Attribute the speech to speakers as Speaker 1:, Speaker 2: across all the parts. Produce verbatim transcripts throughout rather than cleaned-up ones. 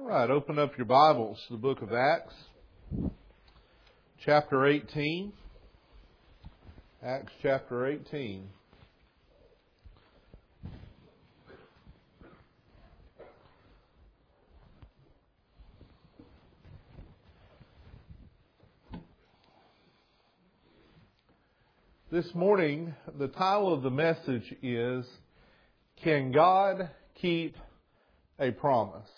Speaker 1: right, open up your Bibles to the book of Acts, chapter eighteen. Acts chapter eighteen. This morning, the title of the message is, Can God Keep a Promise?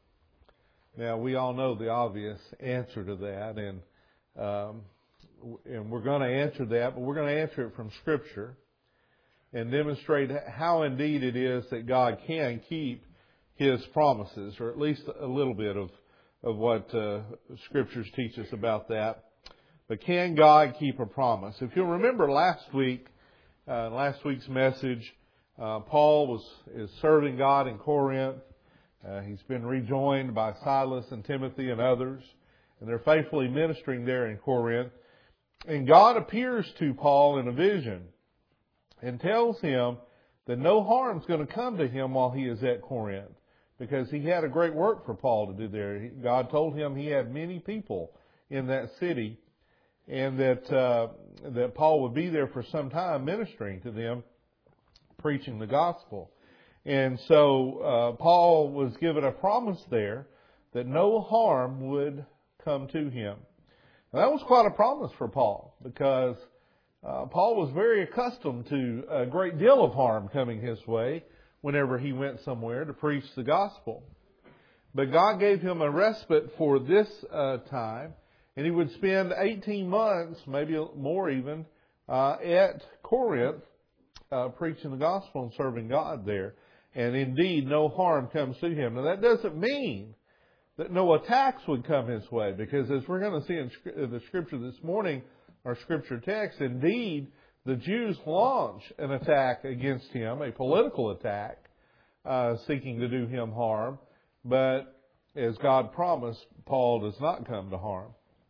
Speaker 1: Now, we all know the obvious answer to that, and um, and we're going to answer that, but we're going to answer it from Scripture and demonstrate how indeed it is that God can keep His promises, or at least a little bit of, of what uh, Scriptures teach us about that. But can God keep a promise? If you'll remember last week, uh, last week's message, uh, Paul was is serving God in Corinth. Uh, he's been rejoined by Silas and Timothy and others, and they're faithfully ministering there in Corinth. And God appears to Paul in a vision and tells him that no harm is going to come to him while he is at Corinth, because he had a great work for Paul to do there. God told him he had many people in that city, and that uh, that Paul would be there for some time ministering to them, preaching the gospel. And so uh, Paul was given a promise there that no harm would come to him. Now, that was quite a promise for Paul, because uh, Paul was very accustomed to a great deal of harm coming his way whenever he went somewhere to preach the gospel. But God gave him a respite for this uh, time, and he would spend eighteen months, maybe more even, uh, at Corinth uh, preaching the gospel and serving God there. And indeed, no harm comes to him. Now, that doesn't mean that no attacks would come his way, because as we're going to see in the Scripture this morning, our Scripture text, indeed, the Jews launch an attack against him, a political attack, uh, seeking to do him harm. But as God promised, Paul does not come to harm.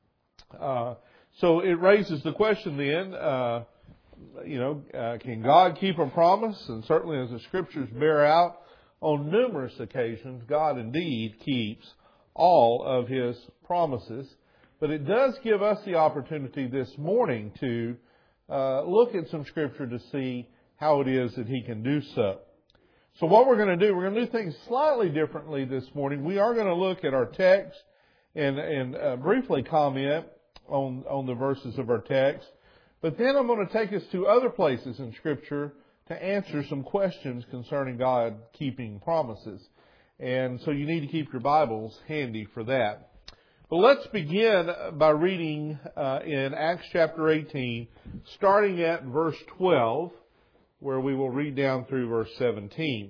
Speaker 1: Uh, so it raises the question then, uh, you know, uh, can God keep a promise? And certainly, as the Scriptures bear out, on numerous occasions, God indeed keeps all of His promises. But it does give us the opportunity this morning to uh, look at some Scripture to see how it is that He can do so. So what we're going to do, we're going to do things slightly differently this morning. We are going to look at our text and, and uh, briefly comment on, on the verses of our text. But then I'm going to take us to other places in Scripture to answer some questions concerning God keeping promises. And so you need to keep your Bibles handy for that. But let's begin by reading uh, in Acts chapter eighteen, starting at verse twelve, where we will read down through verse seventeen.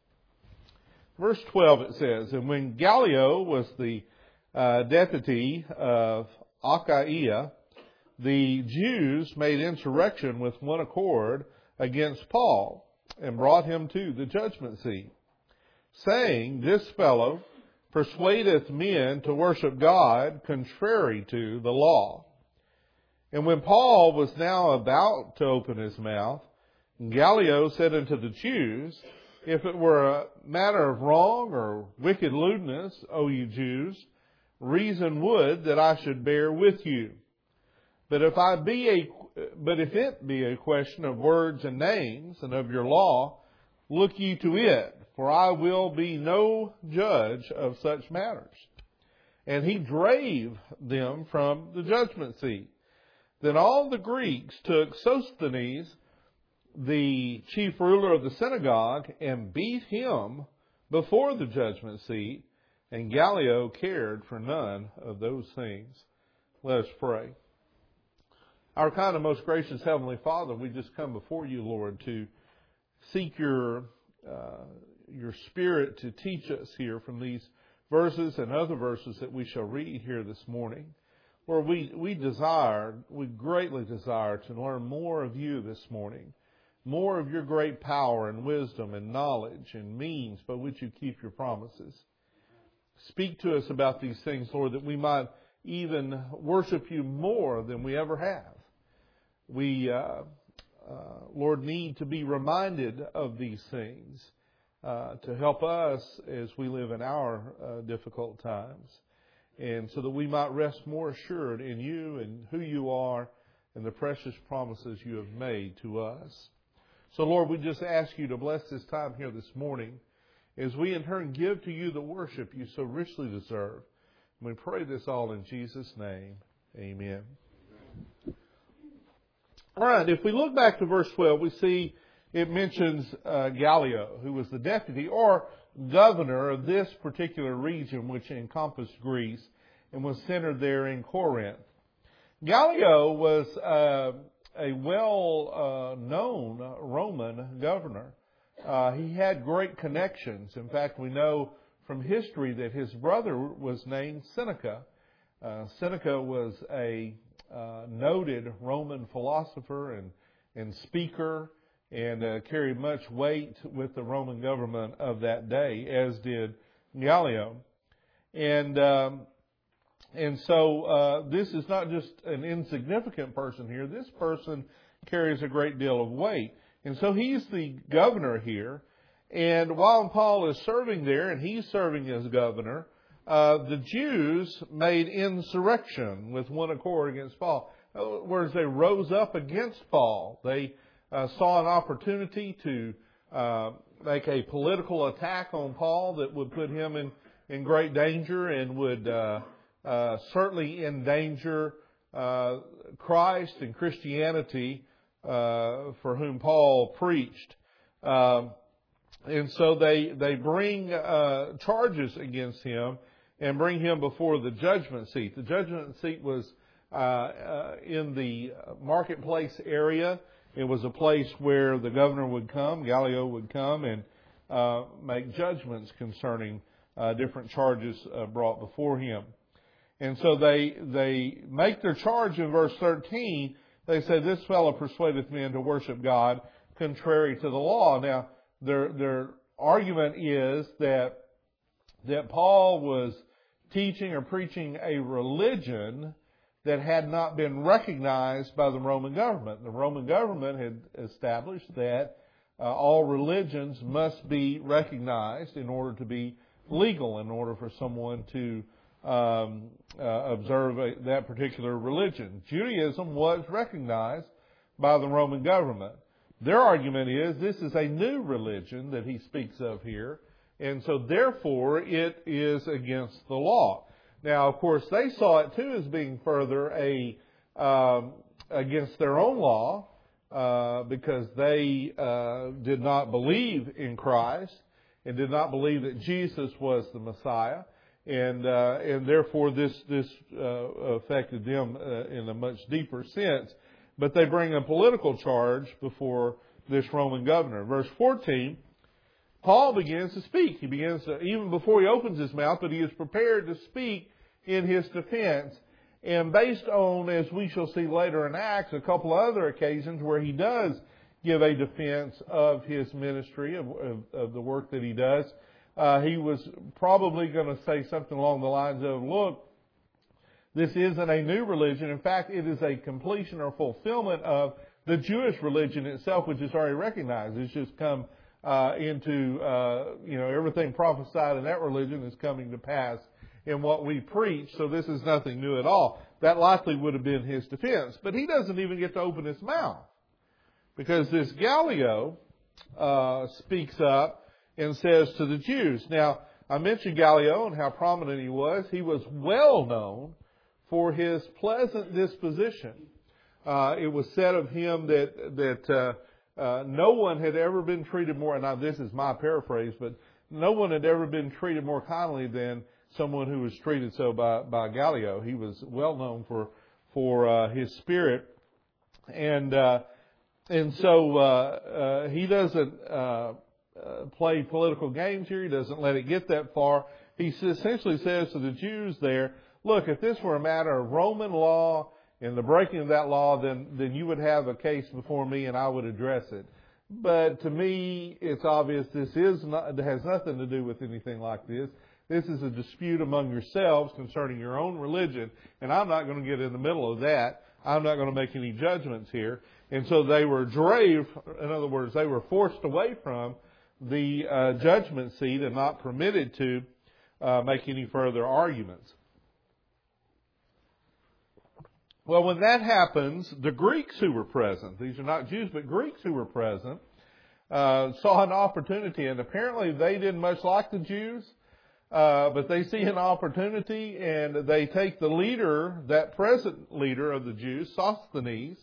Speaker 1: Verse twelve it says, And when Gallio was the uh, deputy of Achaia, the Jews made insurrection with one accord against Paul and brought him to the judgment seat, saying, This fellow persuadeth men to worship God contrary to the law. And when Paul was now about to open his mouth, Gallio said unto the Jews, If it were a matter of wrong or wicked lewdness, O you Jews, reason would that I should bear with you. But if I be a, but if it be a question of words and names and of your law, look ye to it, for I will be no judge of such matters. And he drave them from the judgment seat. Then all the Greeks took Sosthenes, the chief ruler of the synagogue, and beat him before the judgment seat, and Gallio cared for none of those things. Let us pray. Our kind of most gracious Heavenly Father, we just come before you, Lord, to seek your uh, your Spirit to teach us here from these verses and other verses that we shall read here this morning. Lord, we, we desire, we greatly desire to learn more of you this morning, more of your great power and wisdom and knowledge and means by which you keep your promises. Speak to us about these things, Lord, that we might even worship you more than we ever have. We, uh, uh, Lord, need to be reminded of these things uh, to help us as we live in our uh, difficult times, and so that we might rest more assured in you and who you are and the precious promises you have made to us. So, Lord, we just ask you to bless this time here this morning as we in turn give to you the worship you so richly deserve. And we pray this all in Jesus' name. Amen. All right, if we look back to verse twelve, we see it mentions uh, Gallio, who was the deputy or governor of this particular region, which encompassed Greece and was centered there in Corinth. Gallio was uh, a well-known uh, Roman governor. Uh, he had great connections. In fact, we know from history that his brother was named Seneca. Uh, Seneca was a uh, noted Roman philosopher and, and speaker, and uh, carried much weight with the Roman government of that day, as did Gallio. And um, and so uh, this is not just an insignificant person here. This person carries a great deal of weight. And so he's the governor here. And while Paul is serving there, and he's serving as governor, uh, the Jews made insurrection with one accord against Paul. In other words, they rose up against Paul. They uh, saw an opportunity to uh, make a political attack on Paul that would put him in, in great danger and would uh, uh, certainly endanger uh, Christ and Christianity uh, for whom Paul preached. Um, and so they they bring uh, charges against him and bring him before the judgment seat. The judgment seat was uh, uh, in the marketplace area. It was a place where the governor would come, Gallio would come, and uh, make judgments concerning uh, different charges uh, brought before him. And so they they make their charge in verse thirteen. They say, "This fellow persuadeth men to worship God contrary to the law." Now, their their argument is that that Paul was teaching or preaching a religion that had not been recognized by the Roman government. The Roman government had established that uh, all religions must be recognized in order to be legal, in order for someone to um, uh, observe a, that particular religion. Judaism was recognized by the Roman government. Their argument is this is a new religion that he speaks of here, and so therefore it is against the law. Now, of course, they saw it too as being further a um, against their own law uh, because they uh, did not believe in Christ and did not believe that Jesus was the Messiah, and uh, and therefore this this uh, affected them uh, in a much deeper sense. But they bring a political charge before this Roman governor. Verse fourteen. Paul begins to speak. He begins to, even before he opens his mouth, but he is prepared to speak in his defense. And based on, as we shall see later in Acts, a couple of other occasions where he does give a defense of his ministry, of, of, of the work that he does, uh, he was probably going to say something along the lines of, look, this isn't a new religion. In fact, it is a completion or fulfillment of the Jewish religion itself, which is already recognized. It's just come Uh, into, uh, you know, everything prophesied in that religion is coming to pass in what we preach, so this is nothing new at all. That likely would have been his defense. But he doesn't even get to open his mouth, because this Gallio uh, speaks up and says to the Jews. Now, I mentioned Gallio and how prominent he was. He was well known for his pleasant disposition. Uh, it was said of him that, that uh, Uh, no one had ever been treated more, now this is my paraphrase, but no one had ever been treated more kindly than someone who was treated so by, by Gallio. He was well known for, for uh, his spirit. And, uh, and so, uh, uh, he doesn't, uh, uh, play political games here. He doesn't let it get that far. He essentially says to the Jews there, look, if this were a matter of Roman law, and the breaking of that law, then, then you would have a case before me and I would address it. But to me, it's obvious this is not, it has nothing to do with anything like this. This is a dispute among yourselves concerning your own religion, and I'm not going to get in the middle of that. I'm not going to make any judgments here. And so they were drave, in other words, they were forced away from the uh, judgment seat and not permitted to uh, make any further arguments. Well, when that happens, the Greeks who were present, these are not Jews, but Greeks who were present, uh, saw an opportunity, and apparently they didn't much like the Jews, uh, but they see an opportunity, and they take the leader, that present leader of the Jews, Sosthenes,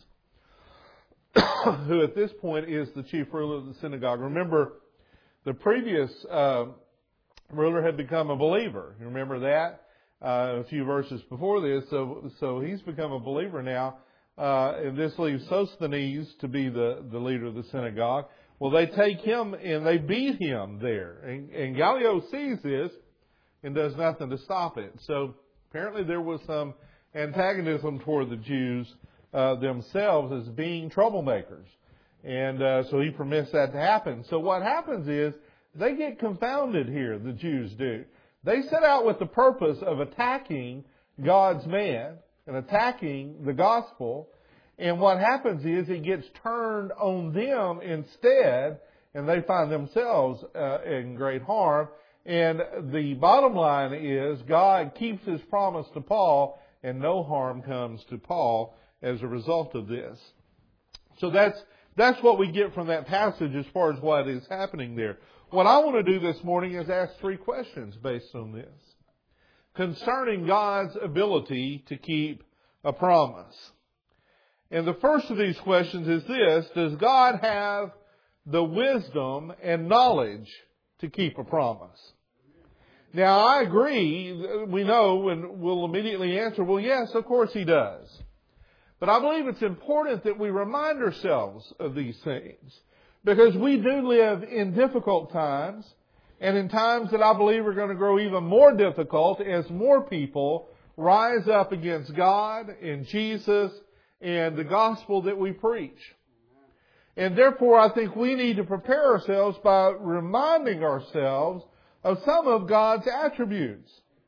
Speaker 1: who at this point is the chief ruler of the synagogue. Remember, the previous uh, ruler had become a believer. You remember that? Uh, a few verses before this. So so he's become a believer now. Uh, and this leaves Sosthenes to be the, the leader of the synagogue. Well, they take him and they beat him there. And, and Gallio sees this and does nothing to stop it. So apparently there was some antagonism toward the Jews uh, themselves as being troublemakers. And uh, so he permits that to happen. So what happens is they get confounded here, the Jews do. They set out with the purpose of attacking God's man and attacking the gospel. And what happens is it gets turned on them instead, and they find themselves uh, in great harm. And the bottom line is God keeps His promise to Paul, and no harm comes to Paul as a result of this. So that's that's what we get from that passage as far as what is happening there. What I want to do this morning is ask three questions based on this. Concerning God's ability to keep a promise. And the first of these questions is this: does God have the wisdom and knowledge to keep a promise? Now, I agree, we know, and we'll immediately answer, well, yes, of course He does. But I believe it's important that we remind ourselves of these things, because we do live in difficult times, and in times that I believe are going to grow even more difficult as more people rise up against God and Jesus and the gospel that we preach. And therefore, I think we need to prepare ourselves by reminding ourselves of some of God's attributes.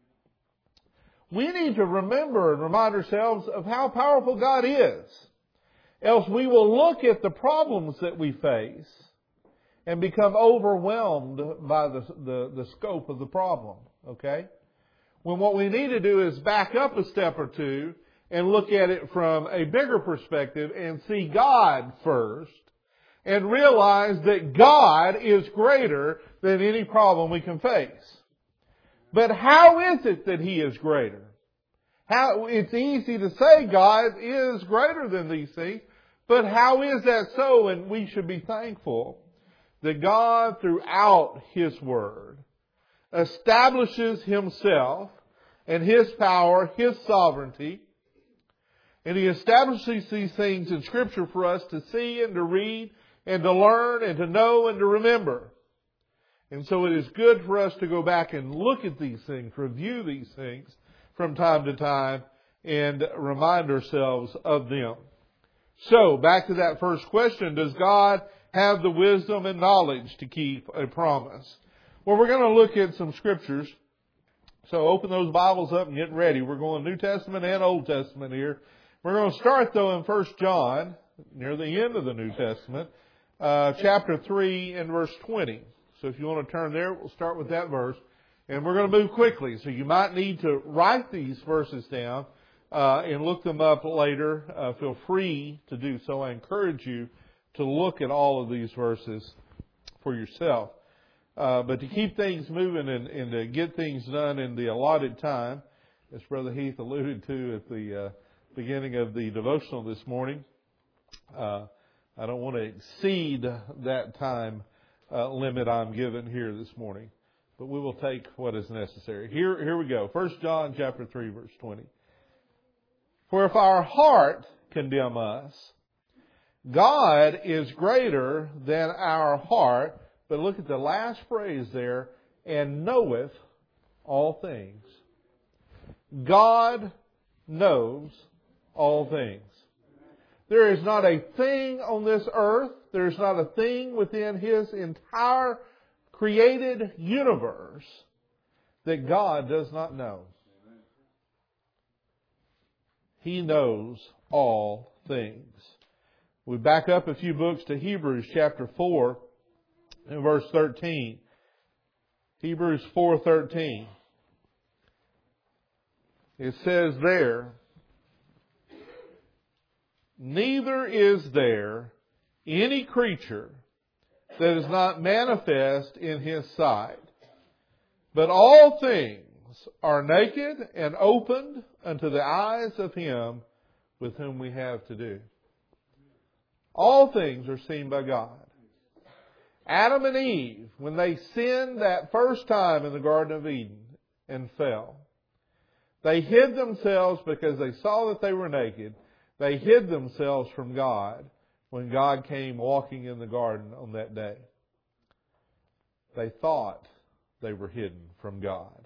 Speaker 1: We need to remember and remind ourselves of how powerful God is. Else we will look at the problems that we face and become overwhelmed by the, the, the scope of the problem. Okay? When what we need to do is back up a step or two and look at it from a bigger perspective and see God first and realize that God is greater than any problem we can face. But how is it that He is greater? How, it's easy to say God is greater than these things, but how is that so? And we should be thankful that God, throughout His Word, establishes Himself and His power, His sovereignty, and He establishes these things in Scripture for us to see and to read and to learn and to know and to remember. And so it is good for us to go back and look at these things, review these things from time to time, and remind ourselves of them. So, back to that first question, does God have the wisdom and knowledge to keep a promise? Well, we're going to look at some scriptures. So open those Bibles up and get ready. We're going New Testament and Old Testament here. We're going to start, though, in First John, near the end of the New Testament, uh, chapter three and verse twenty. So if you want to turn there, we'll start with that verse. And we're going to move quickly. So you might need to write these verses down uh, and look them up later. Uh, feel free to do so. I encourage you to look at all of these verses for yourself. Uh, but to keep things moving and, and to get things done in the allotted time, as Brother Heath alluded to at the uh, beginning of the devotional this morning, uh, I don't want to exceed that time uh, limit I'm given here this morning. But we will take what is necessary. Here, here we go. First John chapter three, verse twenty. For if our heart condemn us, God is greater than our heart. But look at the last phrase there, and knoweth all things. God knows all things. There is not a thing on this earth, there is not a thing within His entire created universe that God does not know. He knows all things. We back up a few books to Hebrews chapter four in verse thirteen. Hebrews four thirteen. It says there, neither is there any creature that is not manifest in His sight, but all things are naked and opened unto the eyes of Him with whom we have to do. All things are seen by God. Adam and Eve, when they sinned that first time in the Garden of Eden and fell, they hid themselves because they saw that they were naked. They hid themselves from God when God came walking in the garden on that day. They thought they were hidden from God.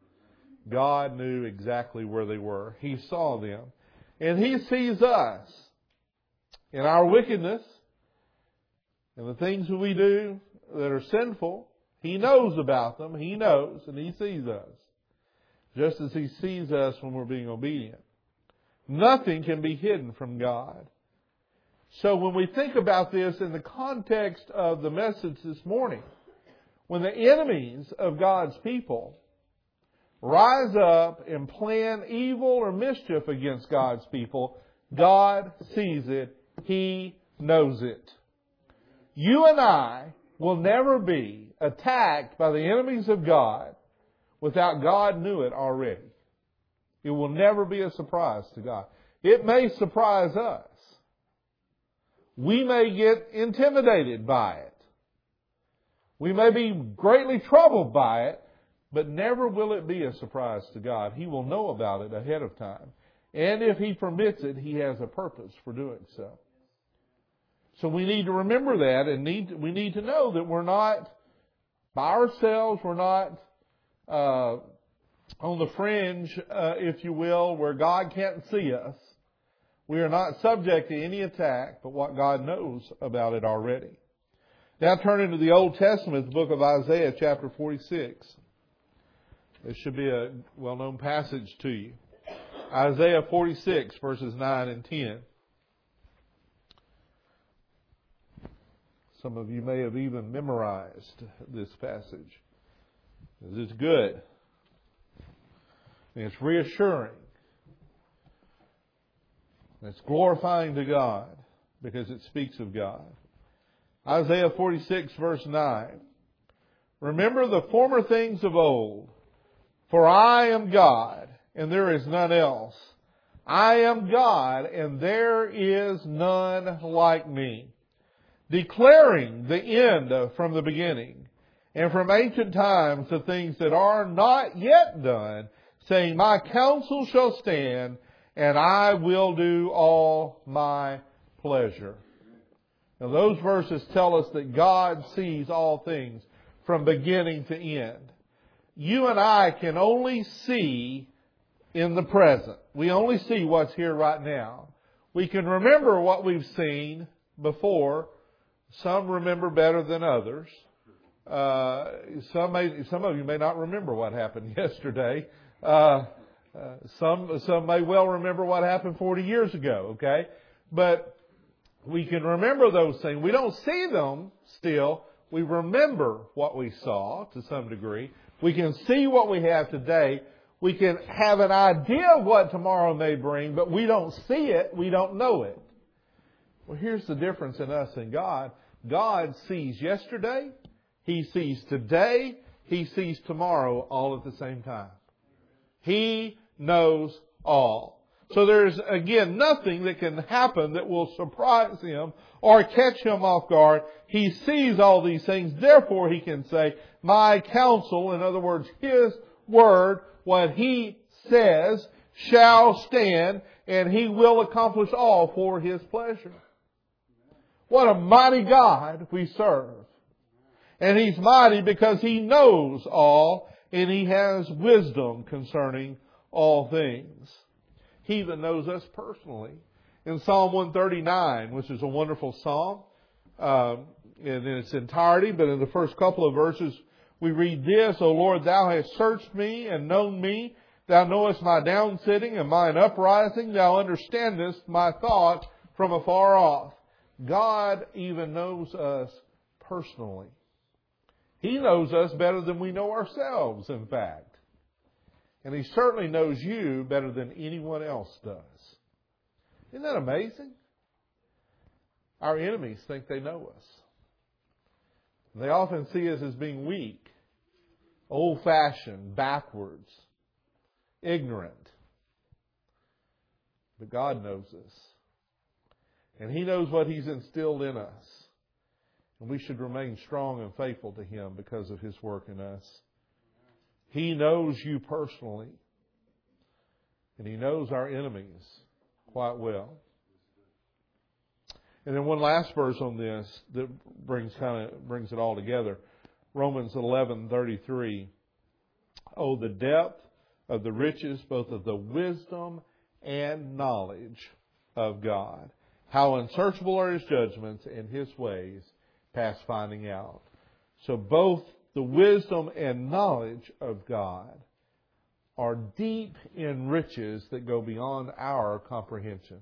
Speaker 1: God knew exactly where they were. He saw them. And He sees us in our wickedness and the things that we do that are sinful. He knows about them. He knows and He sees us. Just as He sees us when we're being obedient. Nothing can be hidden from God. So when we think about this in the context of the message this morning, when the enemies of God's people rise up and plan evil or mischief against God's people, God sees it. He knows it. You and I will never be attacked by the enemies of God without God knew it already. It will never be a surprise to God. It may surprise us. We may get intimidated by it. We may be greatly troubled by it, but never will it be a surprise to God. He will know about it ahead of time. And if He permits it, He has a purpose for doing so. So we need to remember that, and need we need to know that we're not by ourselves. We're not uh, on the fringe, uh, if you will, where God can't see us. We are not subject to any attack, but what God knows about it already. Now turn into the Old Testament, the book of Isaiah, chapter forty-six. This should be a well-known passage to you. Isaiah forty-six, verses nine and ten. Some of you may have even memorized this passage. It's good. And it's reassuring. It's glorifying to God because it speaks of God. Isaiah forty-six, verse nine. Remember the former things of old, for I am God, and there is none else. I am God, and there is none like me. Declaring the end from the beginning, and from ancient times the things that are not yet done, saying, my counsel shall stand, and I will do all my pleasure. Now those verses tell us that God sees all things from beginning to end. You and I can only see in the present. We only see what's here right now. We can remember what we've seen before. Some remember better than others. Uh, some may, some of you may not remember what happened yesterday. Uh, uh, some, some may well remember what happened forty years ago, okay? But we can remember those things. We don't see them still. We remember what we saw to some degree. We can see what we have today. We can have an idea of what tomorrow may bring, but we don't see it. We don't know it. Well, here's the difference in us and God. God sees yesterday. He sees today. He sees tomorrow all at the same time. He knows all. So there's, again, nothing that can happen that will surprise Him or catch Him off guard. He sees all these things. Therefore, He can say, my counsel, in other words, His word, what He says, shall stand, and He will accomplish all for His pleasure. What a mighty God we serve. And He's mighty because He knows all, and He has wisdom concerning all things. He even knows us personally. In Psalm one thirty-nine, which is a wonderful psalm, um, in its entirety, but in the first couple of verses, we read this, O Lord, Thou hast searched me and known me. Thou knowest my down sitting and mine uprising. Thou understandest my thoughts from afar off. God even knows us personally. He knows us better than we know ourselves, in fact. And He certainly knows you better than anyone else does. Isn't that amazing? Our enemies think they know us. They often see us as being weak, old-fashioned, backwards, ignorant. But God knows us. And He knows what He's instilled in us. And we should remain strong and faithful to Him because of His work in us. He knows you personally. And He knows our enemies quite well. And then one last verse on this that brings kind of brings it all together. Romans eleven thirty-three. Oh, the depth of the riches, both of the wisdom and knowledge of God. How unsearchable are His judgments, and His ways past finding out. So both the wisdom and knowledge of God are deep in riches that go beyond our comprehension.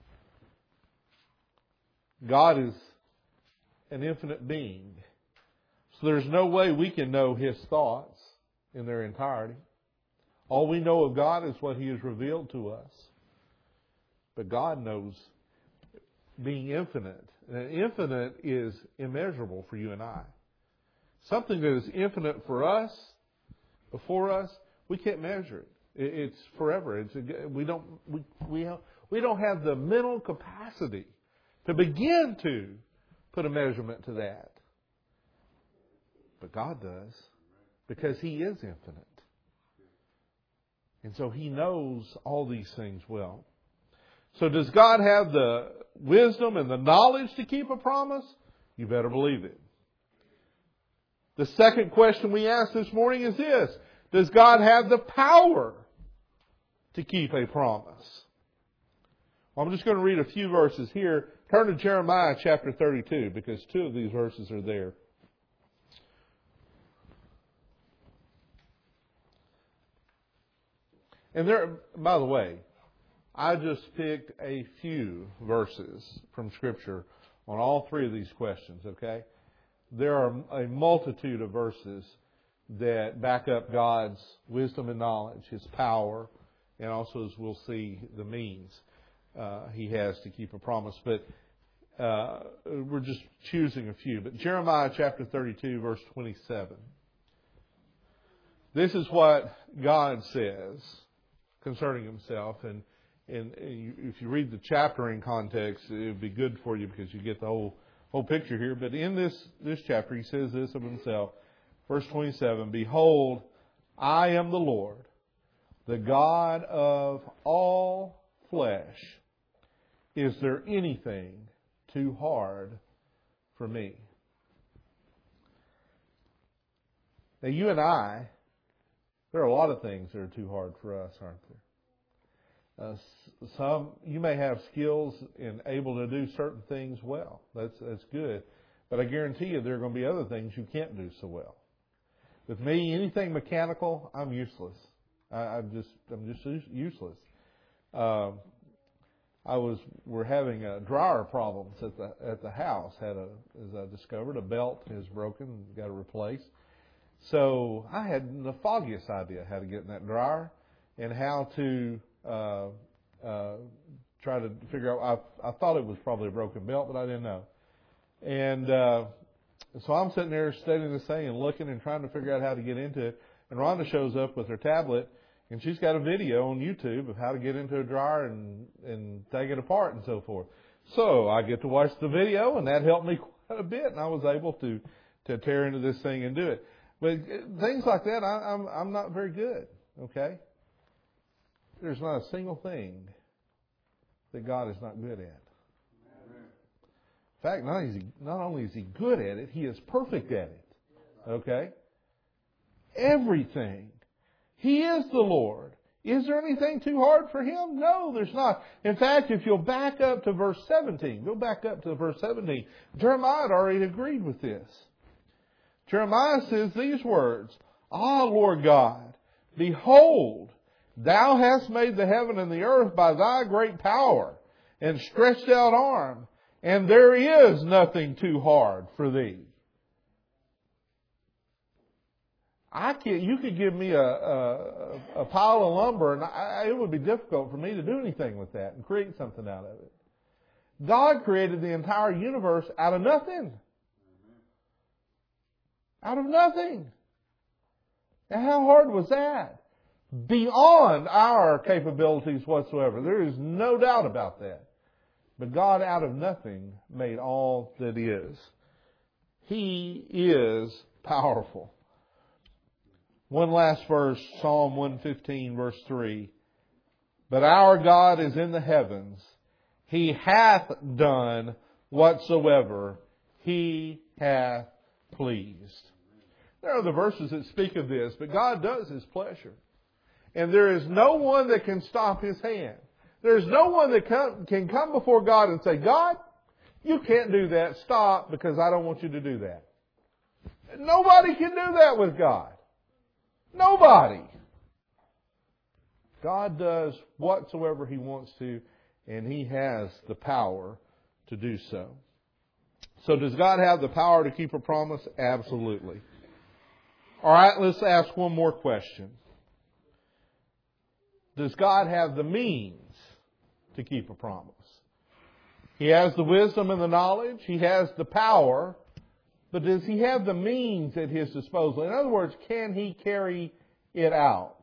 Speaker 1: God is an infinite being. So there's no way we can know His thoughts in their entirety. All we know of God is what He has revealed to us. But God knows, being infinite. And infinite is immeasurable for you and I. Something that is infinite for us, before us, we can't measure it. It's forever. It's, we don't we we we don't have the mental capacity to begin to put a measurement to that. But God does, because He is infinite. And so He knows all these things well. So does God have the wisdom and the knowledge to keep a promise? You better believe it. The second question we ask this morning is this: does God have the power to keep a promise? Well, I'm just going to read a few verses here. Turn to Jeremiah chapter thirty-two, because two of these verses are there. And there, by the way, I just picked a few verses from Scripture on all three of these questions, okay? There are a multitude of verses that back up God's wisdom and knowledge, His power, and also, as we'll see, the means uh, He has to keep a promise. But uh, we're just choosing a few. But Jeremiah chapter thirty-two, verse twenty-seven. This is what God says concerning Himself. And, and if you read the chapter in context, it would be good for you because you get the whole whole picture here. But in this, this chapter, He says this of Himself. Verse twenty-seven, behold, I am the Lord, the God of all flesh. Is there anything too hard for me? Now, you and I, there are a lot of things that are too hard for us, aren't there? Uh, some, you may have skills in able to do certain things well. That's, that's good. But I guarantee you there are going to be other things you can't do so well. With me, anything mechanical, I'm useless. I, I'm just, I'm just useless. Um, I was, we're having a dryer problems at the at the house. Had a, as I discovered, a belt is broken, got to replace. So I had the foggiest idea how to get in that dryer and how to uh, uh, try to figure out. I, I thought it was probably a broken belt, but I didn't know. And uh, so I'm sitting there studying this thing and looking and trying to figure out how to get into it. And Rhonda shows up with her tablet, and she's got a video on YouTube of how to get into a dryer and, and take it apart and so forth. So I get to watch the video, and that helped me quite a bit, and I was able to, to tear into this thing and do it. But things like that, I, I'm, I'm not very good, okay? There's not a single thing that God is not good at. In fact, not, is he, not only is He good at it, He is perfect at it. Okay? Everything. He is the Lord. Is there anything too hard for Him? No, there's not. In fact, if you'll back up to verse seventeen, go back up to verse seventeen. Jeremiah had already agreed with this. Jeremiah says these words, Ah, Lord God, behold, Thou hast made the heaven and the earth by Thy great power and stretched out arm. And there is nothing too hard for Thee. I can you could give me a, a, a pile of lumber, and I, it would be difficult for me to do anything with that and create something out of it. God created the entire universe out of nothing. Out of nothing. And how hard was that? Beyond our capabilities whatsoever. There is no doubt about that. But God out of nothing made all that is. He is powerful. One last verse, Psalm one fifteen, verse three. But our God is in the heavens. He hath done whatsoever He hath pleased. There are the verses that speak of this, but God does His pleasure. And there is no one that can stop His hand. There is no one that come, can come before God and say, God, you can't do that. Stop, because I don't want you to do that. Nobody can do that with God. Nobody. God does whatsoever He wants to, and He has the power to do so. So does God have the power to keep a promise? Absolutely. All right, let's ask one more question. Does God have the means to keep a promise? He has the wisdom and the knowledge. He has the power. But does He have the means at His disposal? In other words, can He carry it out?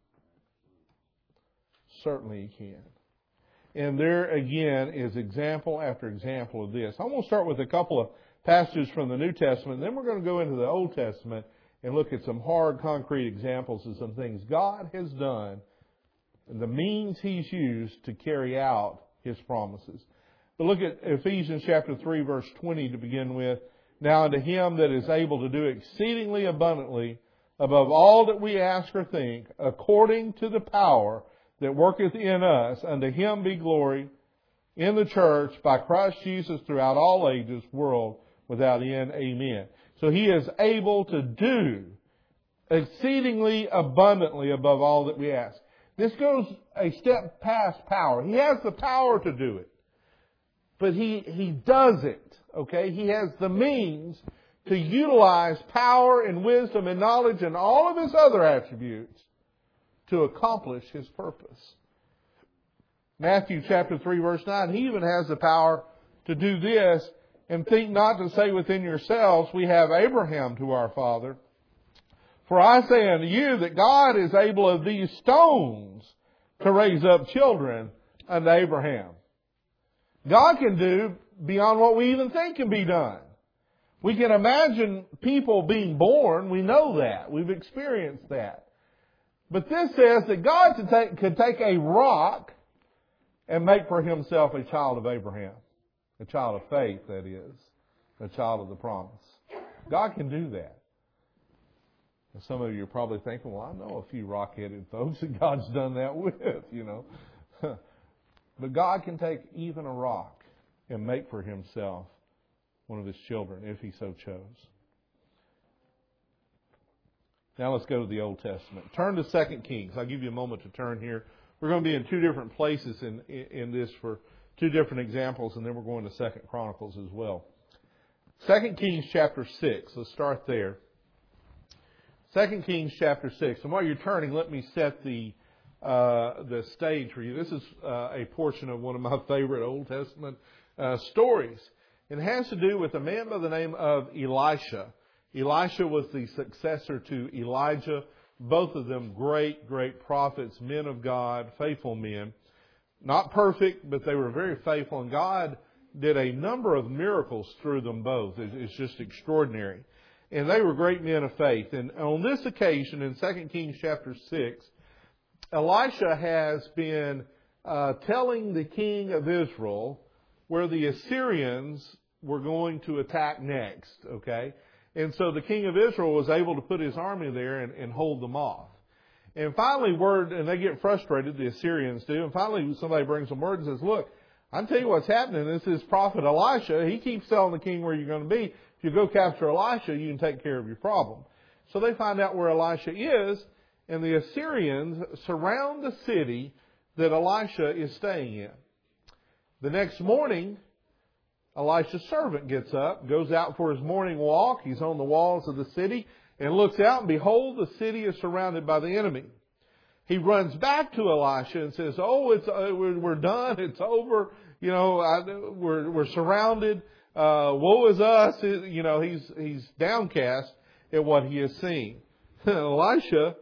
Speaker 1: Certainly He can. And there again is example after example of this. I'm going to start with a couple of passages from the New Testament. Then we're going to go into the Old Testament and look at some hard, concrete examples of some things God has done and the means He's used to carry out His promises. But look at Ephesians chapter three, verse twenty to begin with. Now unto Him that is able to do exceedingly abundantly above all that we ask or think, according to the power that worketh in us, unto Him be glory in the church by Christ Jesus throughout all ages, world without end. Amen. So He is able to do exceedingly abundantly above all that we ask. This goes a step past power. He has the power to do it. But He, he does it. Okay? He has the means to utilize power and wisdom and knowledge and all of His other attributes to accomplish His purpose. Matthew chapter three, verse nine, He even has the power to do this. And think not to say within yourselves, we have Abraham to our father. For I say unto you that God is able of these stones to raise up children unto Abraham. God can do beyond what we even think can be done. We can imagine people being born. We know that. We've experienced that. But this says that God could take, could take a rock and make for Himself a child of Abraham. A child of faith, that is. A child of the promise. God can do that. And some of you are probably thinking, well, I know a few rock-headed folks that God's done that with, you know. But God can take even a rock and make for Himself one of His children, if He so chose. Now let's go to the Old Testament. Turn to Second Kings. I'll give you a moment to turn here. We're going to be in two different places in, in, in this for two different examples, and then we're going to Second Chronicles as well. Second Kings chapter six. Let's start there. Second Kings chapter six. And while you're turning, let me set the uh, the stage for you. This is uh, a portion of one of my favorite Old Testament uh, stories. It has to do with a man by the name of Elisha. Elisha was the successor to Elijah. Both of them great, great prophets, men of God, faithful men. Not perfect, but they were very faithful. And God did a number of miracles through them both. It's just extraordinary. And they were great men of faith. And on this occasion, in Second Kings chapter six, Elisha has been uh, telling the king of Israel where the Assyrians were going to attack next, okay? And so the king of Israel was able to put his army there and, and hold them off. And finally, word, and they get frustrated, the Assyrians do, and finally somebody brings them word and says, look, I'll tell you what's happening. This is prophet Elisha. He keeps telling the king where you're going to be. If you go capture Elisha, you can take care of your problem. So they find out where Elisha is, and the Assyrians surround the city that Elisha is staying in. The next morning, Elisha's servant gets up, goes out for his morning walk. He's on the walls of the city, and looks out, and behold, the city is surrounded by the enemy. He runs back to Elisha and says, "Oh, it's uh, we're, we're done. It's over. You know, I, we're we're surrounded. Uh, woe is us." You know, he's he's downcast at what he has seen. Elisha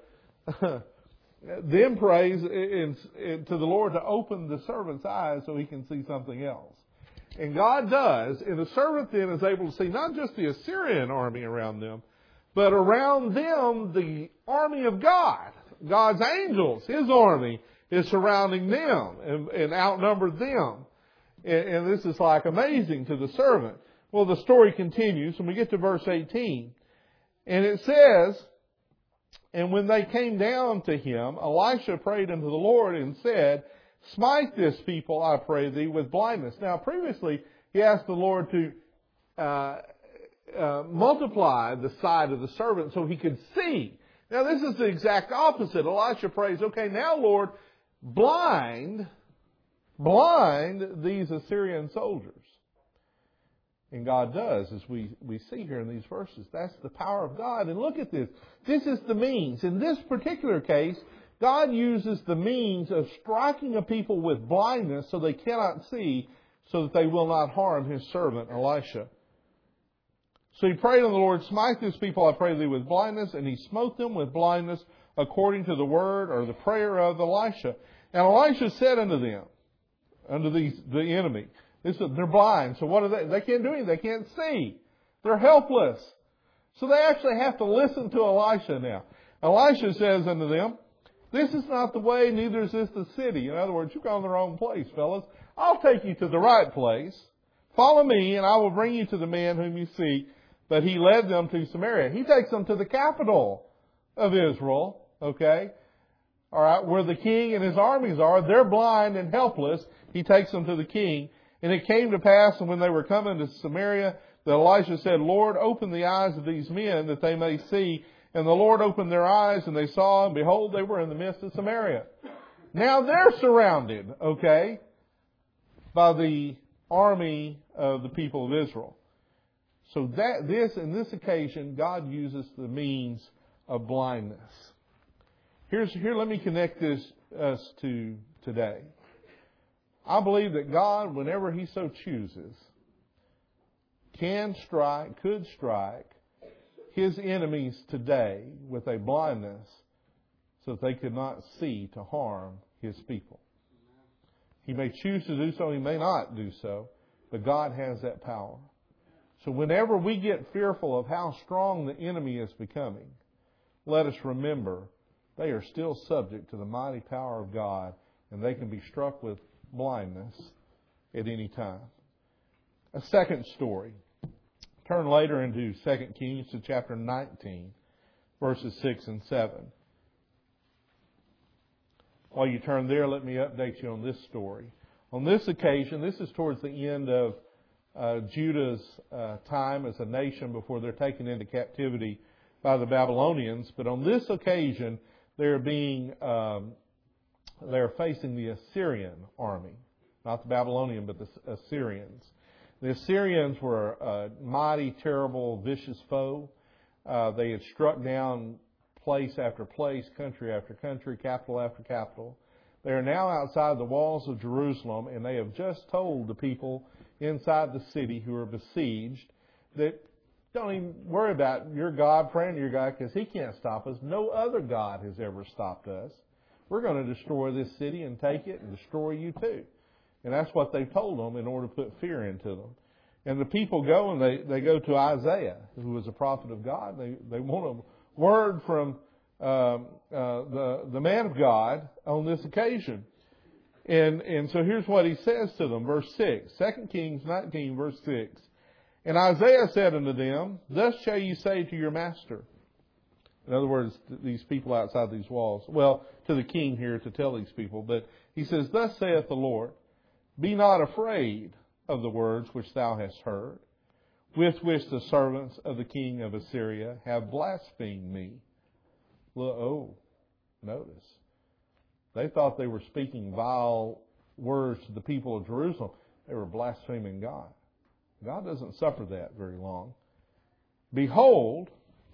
Speaker 1: then prays in, in, to the Lord to open the servant's eyes so he can see something else. And God does, and the servant then is able to see not just the Assyrian army around them, but around them the army of God. God's angels, His army, is surrounding them and, and outnumbered them. And, and this is like amazing to the servant. Well, the story continues, and we get to verse eighteen. And it says, "And when they came down to him, Elisha prayed unto the Lord and said, Smite this people, I pray thee, with blindness." Now, previously, he asked the Lord to uh, uh, multiply the sight of the servant so he could see. Now, this is the exact opposite. Elisha prays, "Okay, now, Lord, blind, blind these Assyrian soldiers." And God does, as we, we see here in these verses. That's the power of God. And look at this. This is the means. In this particular case, God uses the means of striking a people with blindness so they cannot see, so that they will not harm His servant Elisha. So he prayed unto the Lord, "Smite this people, I pray thee, with blindness." And he smote them with blindness according to the word or the prayer of Elisha. And Elisha said unto them, unto these, the enemy, this is, they're blind. So what are they? They can't do anything. They can't see. They're helpless. So they actually have to listen to Elisha now. Elisha says unto them, "This is not the way, neither is this the city." In other words, you've gone the wrong place, fellas. I'll take you to the right place. Follow me, and I will bring you to the man whom you seek. But he led them to Samaria. He takes them to the capital of Israel, okay? All right, where the king and his armies are. They're blind and helpless. He takes them to the king. "And it came to pass, and when they were coming to Samaria, that Elisha said, Lord, open the eyes of these men that they may see. And the Lord opened their eyes, and they saw, and behold, they were in the midst of Samaria." Now they're surrounded, okay, by the army of the people of Israel. So that this, in this occasion, God uses the means of blindness. Here's here. Let me connect this us to today. I believe that God, whenever He so chooses, can strike, could strike His enemies today with a blindness so that they could not see to harm His people. He may choose to do so, He may not do so, but God has that power. So whenever we get fearful of how strong the enemy is becoming, let us remember they are still subject to the mighty power of God, and they can be struck with blindness at any time. A second story. Turn later into Second Kings to chapter nineteen, verses six and seven. While you turn there, let me update you on this story. On this occasion, this is towards the end of uh, Judah's uh, time as a nation before they're taken into captivity by the Babylonians. But on this occasion, they're being um, they're facing the Assyrian army, not the Babylonian, but the Assyrians. The Assyrians were a mighty, terrible, vicious foe. Uh, they had struck down place after place, country after country, capital after capital. They are now outside the walls of Jerusalem, and they have just told the people inside the city who are besieged that don't even worry about your God, praying to your God, because He can't stop us. No other God has ever stopped us. We're going to destroy this city and take it and destroy you too. And that's what they've told them in order to put fear into them. And the people go and they, they go to Isaiah, who was a prophet of God. They they want a word from um, uh, the the man of God on this occasion. And and so here's what he says to them, verse six, Second Kings nineteen, verse six. "And Isaiah said unto them, Thus shall you say to your master." In other words, these people outside these walls. Well, to the king here to tell these people. But he says, "Thus saith the Lord, Be not afraid of the words which thou hast heard, with which the servants of the king of Assyria have blasphemed me." Oh, notice. They thought they were speaking vile words to the people of Jerusalem. They were blaspheming God. God doesn't suffer that very long. "Behold,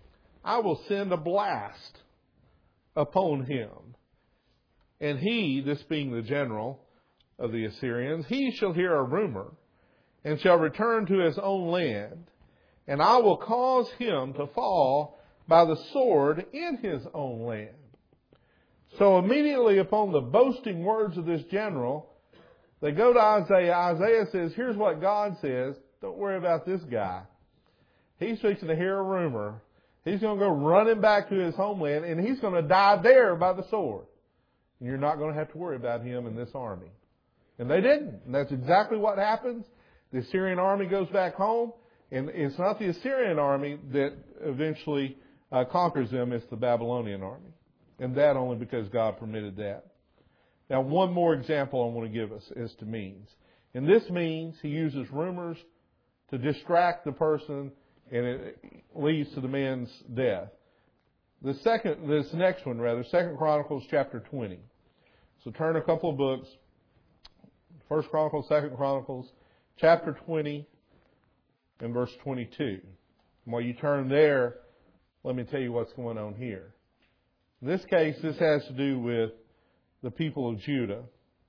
Speaker 1: I will send a blast upon him. And he, this being the general of the Assyrians, he shall hear a rumor and shall return to his own land. And I will cause him to fall by the sword in his own land. So immediately upon the boasting words of this general, they go to Isaiah. Isaiah says, here's what God says. Don't worry about this guy. He's fixing to hear a rumor. He's going to go running back to his homeland, and he's going to die there by the sword. And you're not going to have to worry about him and this army. And they didn't. And that's exactly what happens. The Assyrian army goes back home, and it's not the Assyrian army that eventually uh, conquers them. It's the Babylonian army. And that only because God permitted that. Now, one more example I want to give us as to means. And this means he uses rumors to distract the person, and it leads to the man's death. The second, this next one rather, Second Chronicles chapter twenty. So turn a couple of books. First Chronicles, Second Chronicles, chapter twenty, and verse twenty-two. And while you turn there, let me tell you what's going on here. In this case, this has to do with the people of Judah.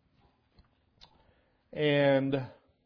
Speaker 1: And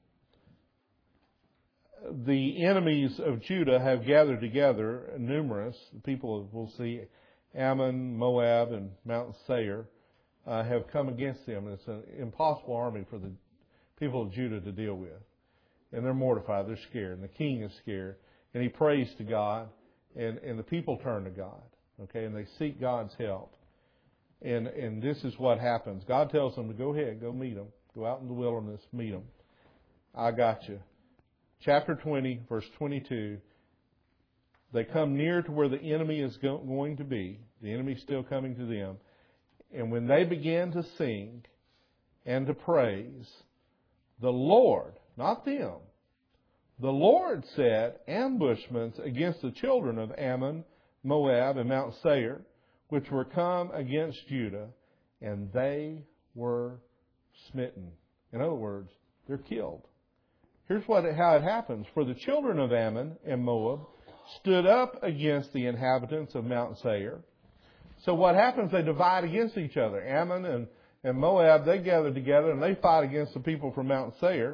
Speaker 1: the enemies of Judah have gathered together, numerous. People, we'll see, Ammon, Moab, and Mount Seir uh, have come against them. It's an impossible army for the people of Judah to deal with. And they're mortified, they're scared, and the king is scared. And he prays to God, and, and the people turn to God. Okay, and they seek God's help. And and this is what happens. God tells them to go ahead, go meet them. Go out in the wilderness, meet them. I got you. Chapter twenty, verse twenty-two. They come near to where the enemy is go- going to be. The enemy's still coming to them. And when they began to sing and to praise, the Lord, not them, the Lord set ambushments against the children of Ammon, Moab, and Mount Seir, which were come against Judah, and they were smitten. In other words, they're killed. Here's what how it happens. For the children of Ammon and Moab stood up against the inhabitants of Mount Seir. So what happens, they divide against each other. Ammon and, and Moab, they gather together and they fight against the people from Mount Seir,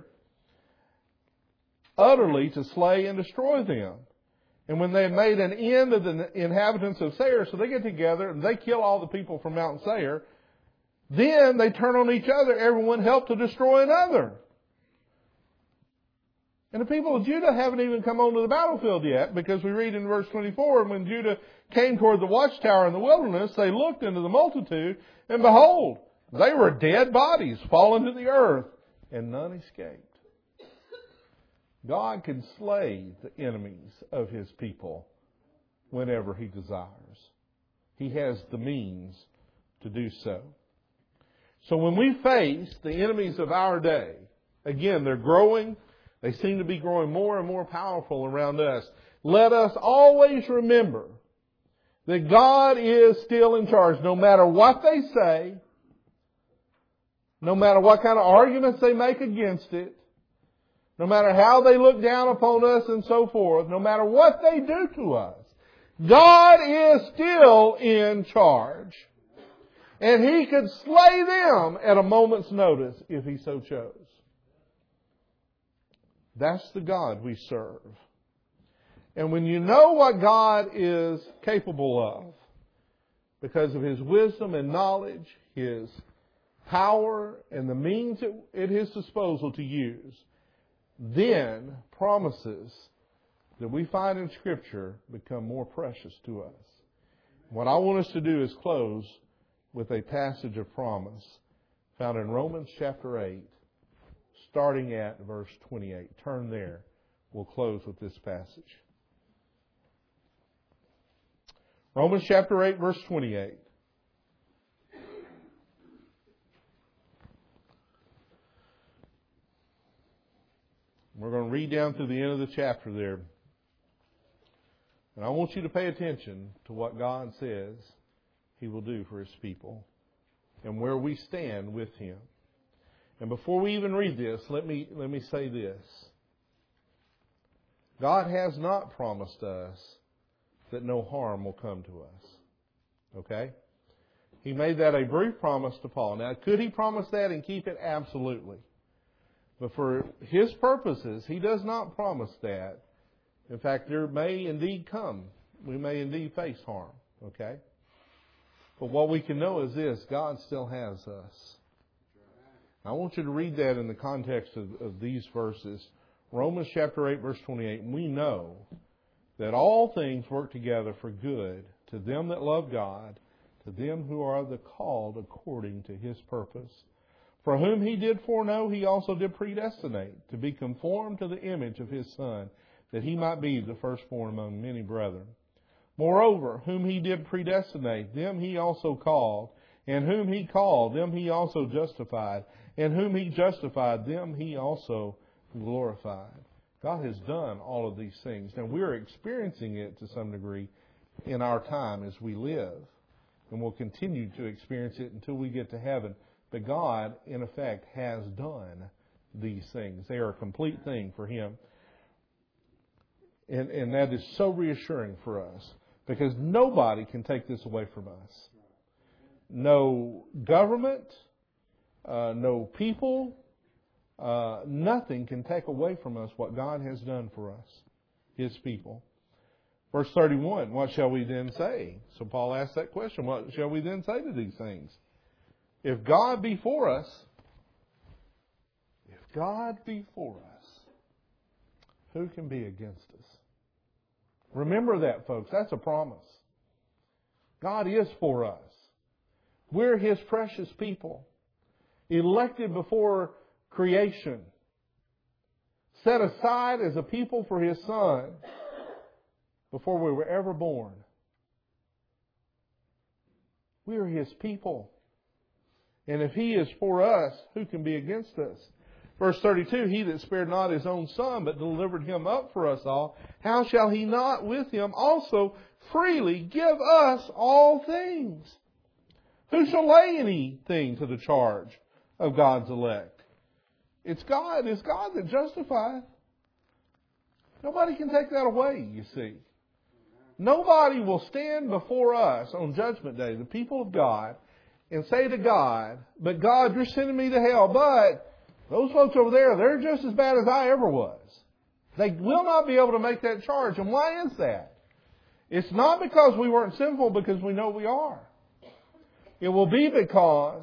Speaker 1: utterly to slay and destroy them. And when they have made an end of the inhabitants of Seir, so they get together and they kill all the people from Mount Seir, then they turn on each other. Everyone helped to destroy another. And the people of Judah haven't even come onto the battlefield yet, because we read in verse twenty-four, when Judah came toward the watchtower in the wilderness, they looked into the multitude, and behold, they were dead bodies fallen to the earth, and none escaped. God can slay the enemies of His people whenever He desires. He has the means to do so. So when we face the enemies of our day, again, they're growing. They seem to be growing more and more powerful around us. Let us always remember that God is still in charge. No matter what they say, no matter what kind of arguments they make against it, no matter how they look down upon us and so forth, no matter what they do to us, God is still in charge. And He could slay them at a moment's notice if He so chose. That's the God we serve. And when you know what God is capable of, because of His wisdom and knowledge, His power, and the means at His disposal to use, then promises that we find in Scripture become more precious to us. What I want us to do is close with a passage of promise found in Romans chapter eight, starting at verse twenty-eight. Turn there. We'll close with this passage. Romans chapter eight, verse twenty-eight. We're going to read down to the end of the chapter there. And I want you to pay attention to what God says He will do for His people and where we stand with Him. And before we even read this, let me, let me say this. God has not promised us that no harm will come to us. Okay? He made that a brief promise to Paul. Now, could he promise that and keep it? Absolutely. But for his purposes, he does not promise that. In fact, there may indeed come. We may indeed face harm. Okay? But what we can know is this: God still has us. I want you to read that in the context of, of these verses. Romans chapter eight, verse twenty-eight. We know that all things work together for good to them that love God, to them who are the called according to His purpose. For whom He did foreknow, He also did predestinate to be conformed to the image of His Son, that He might be the firstborn among many brethren. Moreover, whom He did predestinate, them He also called. And whom He called, them He also justified. And whom He justified, them He also glorified. God has done all of these things. Now, we're experiencing it to some degree in our time as we live. And we'll continue to experience it until we get to heaven. But God, in effect, has done these things. They are a complete thing for Him. And, and that is so reassuring for us. Because nobody can take this away from us. No government, uh, no people, uh, nothing can take away from us what God has done for us, His people. Verse thirty-one, what shall we then say? So Paul asked that question, what shall we then say to these things? If God be for us, if God be for us, who can be against us? Remember that, folks. That's a promise. God is for us. We're His precious people, elected before creation, set aside as a people for His Son before we were ever born. We are His people. And if He is for us, who can be against us? Verse thirty-two, He that spared not His own Son, but delivered Him up for us all, how shall He not with Him also freely give us all things? Who shall lay anything to the charge of God's elect? It's God. It's God that justifies. Nobody can take that away, you see. Nobody will stand before us on Judgment Day, the people of God, and say to God, but God, you're sending me to hell, but those folks over there, they're just as bad as I ever was. They will not be able to make that charge. And why is that? It's not because we weren't sinful, because we know we are. It will be because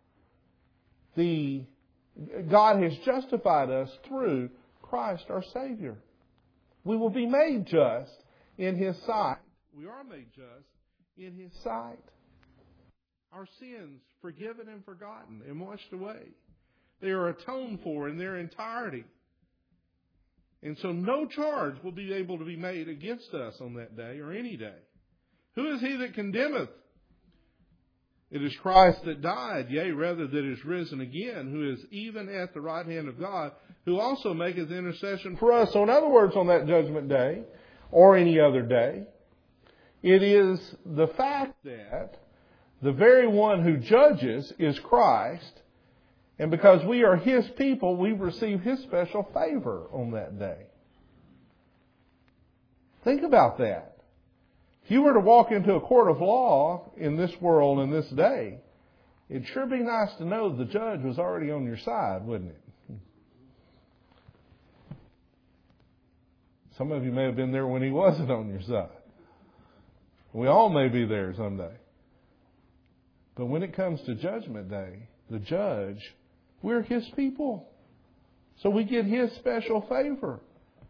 Speaker 1: the God has justified us through Christ our Savior. We will be made just in His sight. We are made just in His sight. Our sins forgiven and forgotten and washed away. They are atoned for in their entirety. And so no charge will be able to be made against us on that day or any day. Who is He that condemneth? It is Christ that died, yea, rather that is risen again, who is even at the right hand of God, who also maketh intercession for us. So in other words, on that judgment day, or any other day, it is the fact that the very one who judges is Christ, and because we are His people, we receive His special favor on that day. Think about that. If you were to walk into a court of law in this world in this day, it'd sure be nice to know the judge was already on your side, wouldn't it? Some of you may have been there when he wasn't on your side. We all may be there someday. But when it comes to Judgment Day, the judge, we're His people. So we get His special favor.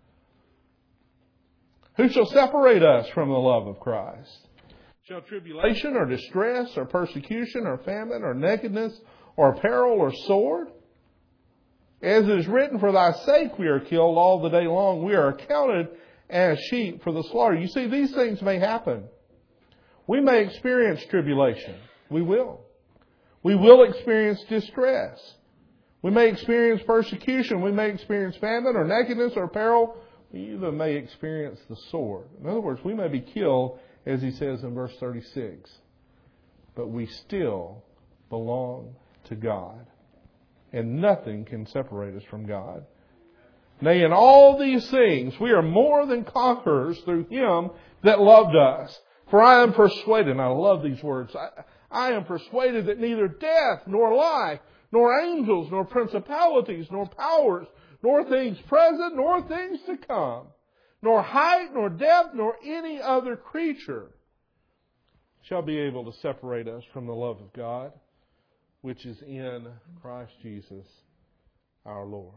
Speaker 1: Who shall separate us from the love of Christ? Shall tribulation or distress or persecution or famine or nakedness or peril or sword? As it is written, for thy sake we are killed all the day long. We are accounted as sheep for the slaughter. You see, these things may happen. We may experience tribulation. We will. We will experience distress. We may experience persecution. We may experience famine or nakedness or peril. We even may experience the sword. In other words, we may be killed, as he says in verse thirty-six. But we still belong to God. And nothing can separate us from God. Nay, in all these things we are more than conquerors through Him that loved us. For I am persuaded," and I love these words, I, I am persuaded that neither death, nor life, nor angels, nor principalities, nor powers, nor things present, nor things to come, nor height, nor depth, nor any other creature shall be able to separate us from the love of God, which is in Christ Jesus our Lord.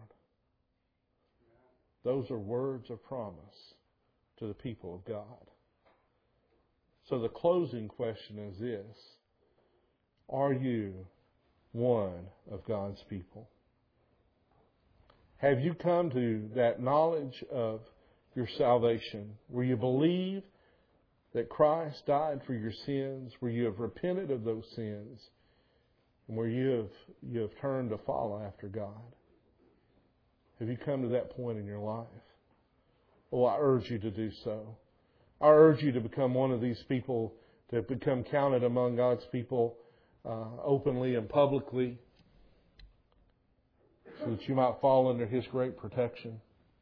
Speaker 1: Those are words of promise to the people of God. So the closing question is this: are you one of God's people? Have you come to that knowledge of your salvation, where you believe that Christ died for your sins, where you have repented of those sins, and where you have you have turned to follow after God? Have you come to that point in your life? Well, I urge you to do so. I urge you to become one of these people, to become counted among God's people uh, openly and publicly, so that you might fall under His great protection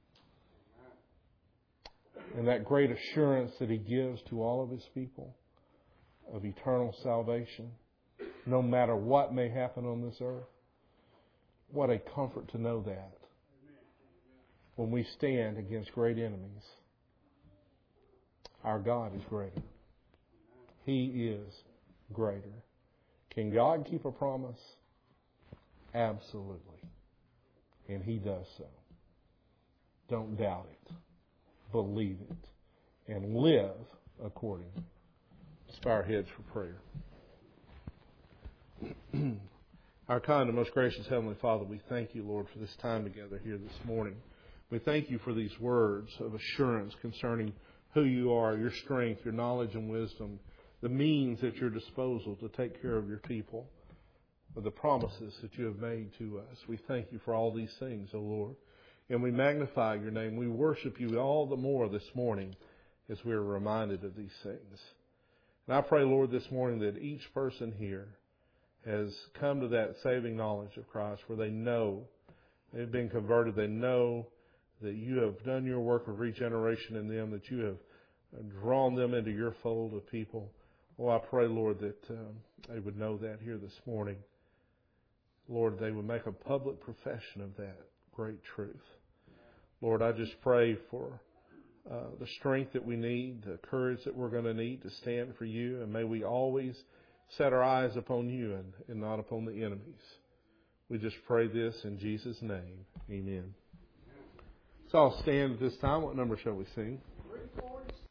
Speaker 1: and that great assurance that He gives to all of His people of eternal salvation, no matter what may happen on this earth. What a comfort to know that when we stand against great enemies, our God is greater. He is greater. Can God keep a promise? Absolutely. And He does so. Don't doubt it. Believe it. And live accordingly. Let's bow our heads for prayer. Our kind and most gracious Heavenly Father, we thank You, Lord, for this time together here this morning. We thank You for these words of assurance concerning who You are, Your strength, Your knowledge and wisdom, the means at Your disposal to take care of Your people, for the promises that You have made to us. We thank You for all these things, O Lord. And we magnify Your name. We worship You all the more this morning as we are reminded of these things. And I pray, Lord, this morning that each person here has come to that saving knowledge of Christ, where they know they've been converted. They know that You have done Your work of regeneration in them, that You have drawn them into Your fold of people. Oh, I pray, Lord, that um, they would know that here this morning. Lord, they would make a public profession of that great truth. Lord, I just pray for uh, the strength that we need, the courage that we're going to need to stand for You, and may we always set our eyes upon You and, and not upon the enemies. We just pray this in Jesus' name. Amen. So I'll stand at this time. What number shall we sing?